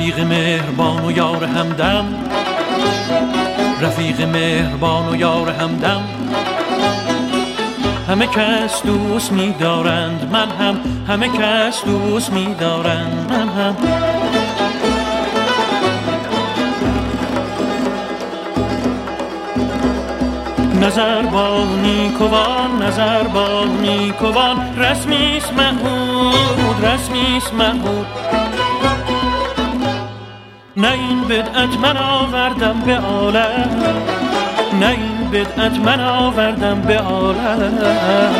رفیق مهربان و یار همدم، رفیق مهربان و یار همدم. همه کس دوست می دارند، من هم. همه کس دوست می دارند، من هم. نظر با نیکوان، نظر با نیکوان، رسمیست محمود، رسمیست محمود. نه این بدعت من آوردم به عالم، نه این بدعت من آوردم به عالم.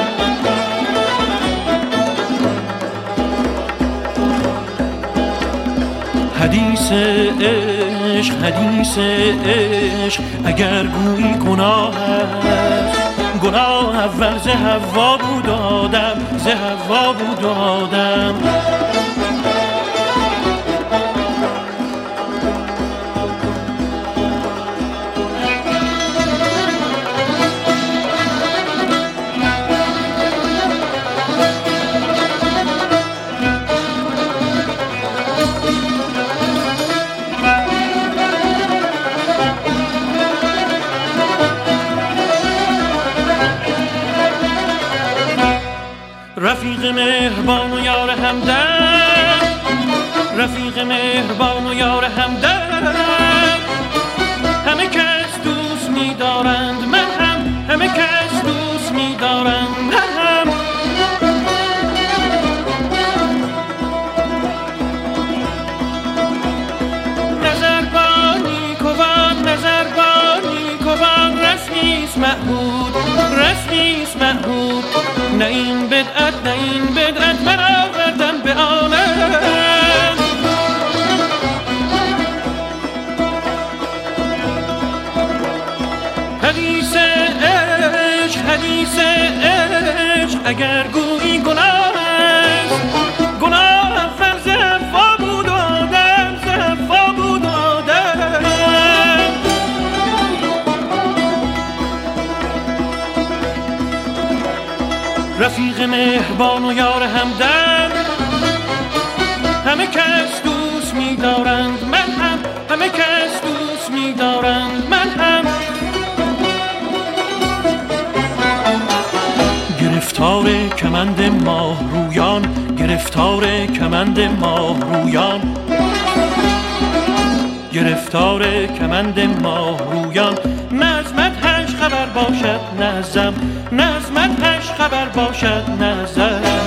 حدیث عشق، حدیث عشق اگر گویی گناه است، گناه اول ز حوا بود آدم، ز حوا بود آدم. رفیق مهربان و یار همدم، رفیق مهربان و یار همدم. همه کس دوست می دارند، من هم. همه کس دوست می دارند، من هم. نظر با نیکوان، نظر با نیکوان، رسمیست محمود، رسمیست محمود. نه این بدعت، نه این بدعت من آوردم به عالم. حدیث عشق، حدیث عشق اگر گویی گناه است، گناه اول ز حوا بود آدم، ز حوا بود آدم. رفیق مهربان و یار همدم. همه کس دوست می دارند، من هم. همه کس دوست می دارند، من هم. گرفتار کمند ماه رویان، گرفتار کمند ماه رویان، گرفتار کمند ماه رویان. نه از مدحش خبر باشد نه ازم، نه از مدحش خبر باشد نه ازم.